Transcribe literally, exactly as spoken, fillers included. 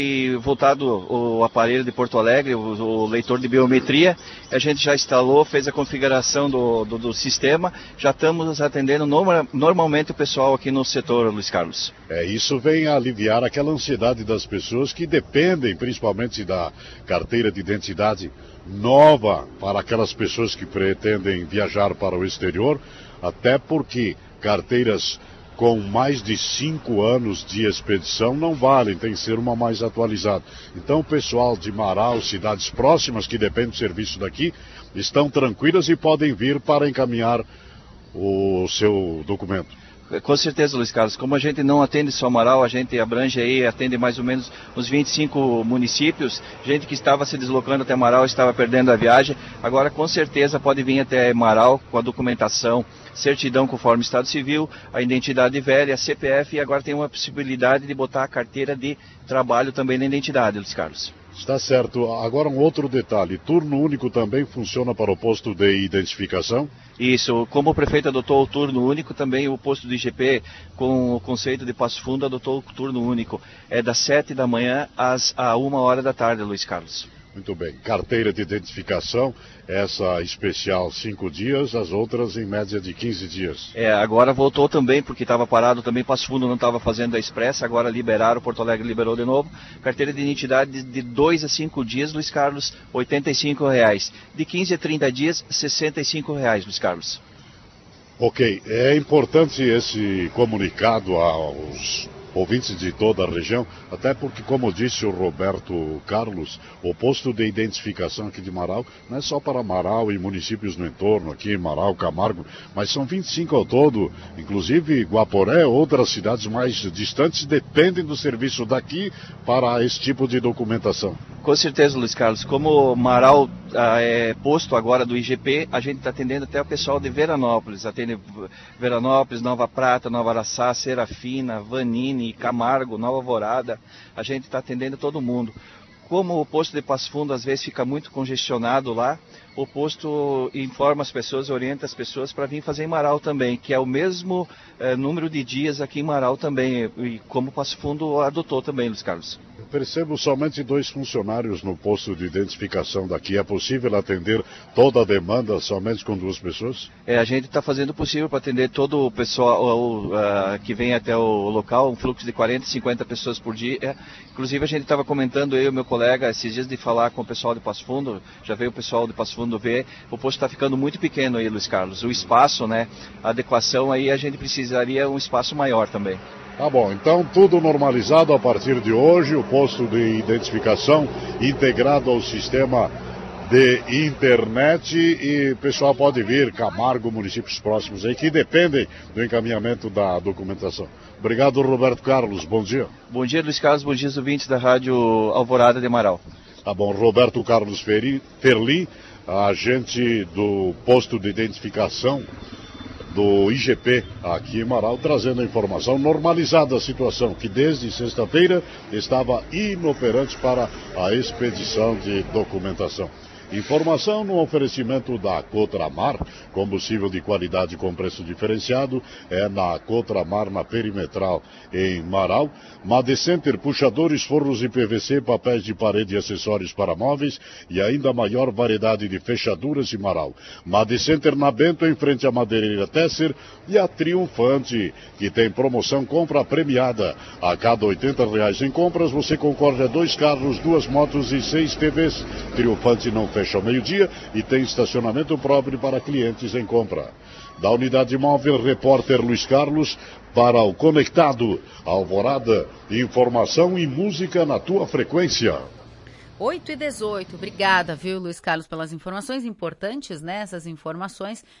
E voltado o aparelho de Porto Alegre, o, o leitor de biometria, a gente já instalou, fez a configuração do, do, do sistema, já estamos atendendo norma, normalmente o pessoal aqui no setor, Luiz Carlos. É, isso vem a aliviar aquela ansiedade das pessoas que dependem principalmente da carteira de identidade nova para aquelas pessoas que pretendem viajar para o exterior, até porque carteiras com mais de cinco anos de expedição não valem, tem que ser uma mais atualizada. Então o pessoal de Marau, cidades próximas que dependem do serviço daqui, estão tranquilas e podem vir para encaminhar o seu documento. Com certeza, Luiz Carlos. Como a gente não atende só Marau, a gente abrange aí, atende mais ou menos uns vinte e cinco municípios. Gente que estava se deslocando até Marau estava perdendo a viagem. Agora, com certeza, pode vir até Marau com a documentação, certidão conforme Estado Civil, a identidade velha, a C P F, e agora tem uma possibilidade de botar a carteira de trabalho também na identidade, Luiz Carlos. Está certo. Agora um outro detalhe, turno único também funciona para o posto de identificação? Isso, como o prefeito adotou o turno único, também o posto do I G P, com o conceito de Passo Fundo, adotou o turno único. É das sete da manhã às a uma hora da tarde, Luiz Carlos. Muito bem. Carteira de identificação, essa especial cinco dias, as outras em média de quinze dias. É, agora voltou também, porque estava parado também, Passo Fundo não estava fazendo a expressa, agora liberaram, Porto Alegre liberou de novo. Carteira de identidade de dois a cinco dias, Luiz Carlos, oitenta e cinco reais. De quinze a trinta dias, sessenta e cinco reais, Luiz Carlos. Ok, é importante esse comunicado aos ouvintes de toda a região, até porque, como disse o Roberto Carlos, o posto de identificação aqui de Marau não é só para Marau e municípios no entorno, aqui Marau, Camargo, mas são vinte e cinco ao todo, inclusive Guaporé, outras cidades mais distantes dependem do serviço daqui para esse tipo de documentação. Com certeza, Luiz Carlos. Como Marau ah, é posto agora do I G P, a gente está atendendo até o pessoal de Veranópolis. Atende Veranópolis, Nova Prata, Nova Araçá, Serafina, Vanini, Camargo, Nova Alvorada. A gente está atendendo todo mundo. Como o posto de Passo Fundo às vezes fica muito congestionado lá, o posto informa as pessoas, orienta as pessoas para vir fazer em Marau também, que é o mesmo eh, número de dias aqui em Marau também, e como o Passo Fundo adotou também, Luiz Carlos. Eu percebo somente dois funcionários no posto de identificação daqui. É possível atender toda a demanda somente com duas pessoas? É, a gente está fazendo o possível para atender todo o pessoal o, uh, que vem até o local, um fluxo de quarenta, cinquenta pessoas por dia. É, inclusive a gente estava comentando, eu e meu colega, esses dias de falar com o pessoal de Passo Fundo, já veio o pessoal de Passo Fundo ver, o posto está ficando muito pequeno aí, Luiz Carlos. O espaço, né, a adequação aí, a gente precisaria um espaço maior também. Tá bom, então tudo normalizado a partir de hoje, o posto de identificação integrado ao sistema de internet e o pessoal pode vir, Camargo, municípios próximos aí, que dependem do encaminhamento da documentação. Obrigado, Roberto Carlos, bom dia. Bom dia, Luiz Carlos, bom dia, ouvintes da Rádio Alvorada de Marau. Tá bom, Roberto Carlos Ferli, agente do posto de identificação do I G P aqui em Marau, trazendo a informação, normalizada a situação, que desde sexta-feira estava inoperante para a expedição de documentação. Informação no oferecimento da Cotramar, combustível de qualidade com preço diferenciado, é na Cotramar, na Perimetral, em Marau. Madecenter, puxadores, forros de P V C, papéis de parede e acessórios para móveis e ainda maior variedade de fechaduras em Marau. Madecenter na Bento, em frente à madeireira Tesser, e a Triunfante, que tem promoção compra premiada. A cada oitenta reais em compras, você concorre a dois carros, duas motos e seis T Vs. Triunfante não fecha ao meio-dia e tem estacionamento próprio para clientes em compra. Da unidade móvel, repórter Luiz Carlos para o Conectado Alvorada, informação e música na tua frequência. oito e dezoito, obrigada, viu, Luiz Carlos, pelas informações importantes, né? Essas informações